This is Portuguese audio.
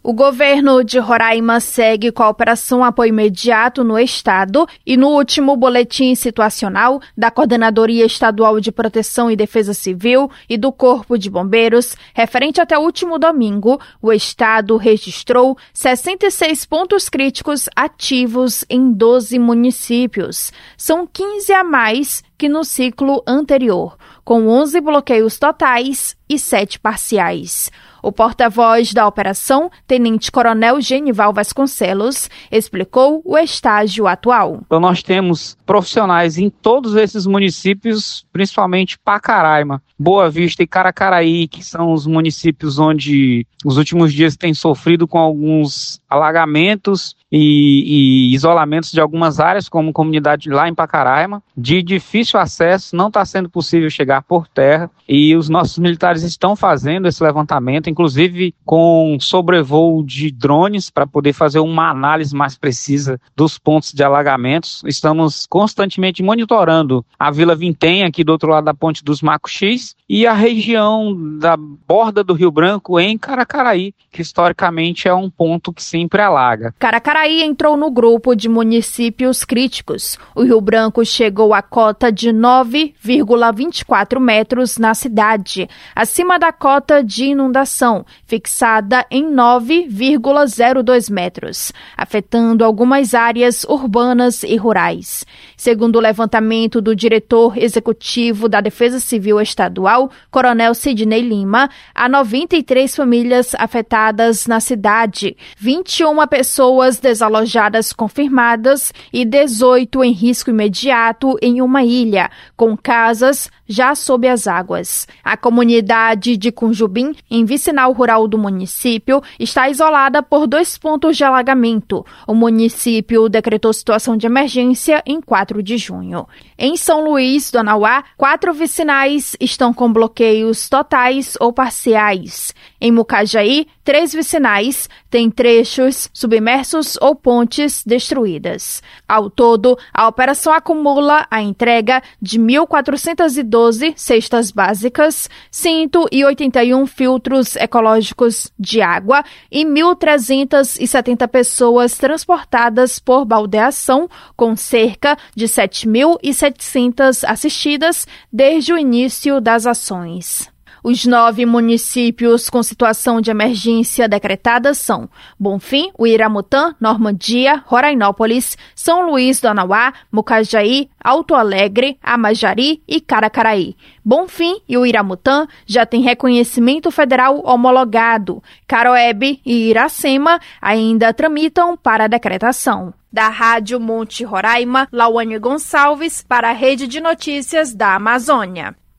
O governo de Roraima segue com a Operação Apoio Imediato no estado e no último boletim situacional da Coordenadoria Estadual de Proteção e Defesa Civil e do Corpo de Bombeiros, referente até o último domingo, o estado registrou 66 pontos críticos ativos em 12 municípios. São 15 a mais que no ciclo anterior, com 11 bloqueios totais e 7 parciais. O porta-voz da operação, Tenente-Coronel Genival Vasconcelos, explicou o estágio atual. Então nós temos profissionais em todos esses municípios, principalmente Pacaraima, Boa Vista e Caracaraí, que são os municípios onde nos últimos dias tem sofrido com alguns alagamentos e isolamentos de algumas áreas, como comunidade lá em Pacaraima, de difícil acesso, não está sendo possível chegar por terra, e os nossos militares estão fazendo esse levantamento, inclusive com sobrevoo de drones, para poder fazer uma análise mais precisa dos pontos de alagamentos. Estamos constantemente monitorando a Vila Vintém, aqui do outro lado da Ponte dos Macuxis, e a região da borda do Rio Branco em Caracaraí, que historicamente é um ponto que sempre alaga. Caracaraí entrou no grupo de municípios críticos. O Rio Branco chegou à cota de 9,24 metros na cidade, acima da cota de inundação, fixada em 9,02 metros, afetando algumas áreas urbanas e rurais. Segundo o levantamento do diretor executivo da Defesa Civil Estadual, Coronel Sidney Lima, há 93 famílias afetadas na cidade, 21 pessoas desalojadas confirmadas e 18 em risco imediato em uma ilha, com casas já sob as águas. A comunidade de Cunjubim, em vicinal rural do município, está isolada por 2 pontos de alagamento. O município decretou situação de emergência em 4 de junho. Em São Luís do Anauá, 4 vicinais estão com bloqueios totais ou parciais. Em Mucajaí, 3 vicinais têm trechos submersos ou pontes destruídas. Ao todo, a operação acumula a entrega de 1.412 cestas básicas, 181 filtros ecológicos de água e 1.370 pessoas transportadas por baldeação, com cerca de 7.700 assistidas desde o início das ações. Os 9 municípios com situação de emergência decretada são Bonfim, Uiramutã, Normandia, Rorainópolis, São Luís do Anauá, Mucajaí, Alto Alegre, Amajari e Caracaraí. Bonfim e Uiramutã já têm reconhecimento federal homologado. Caroebe e Iracema ainda tramitam para a decretação. Da Rádio Monte Roraima, Lauane Gonçalves para a Rede de Notícias da Amazônia.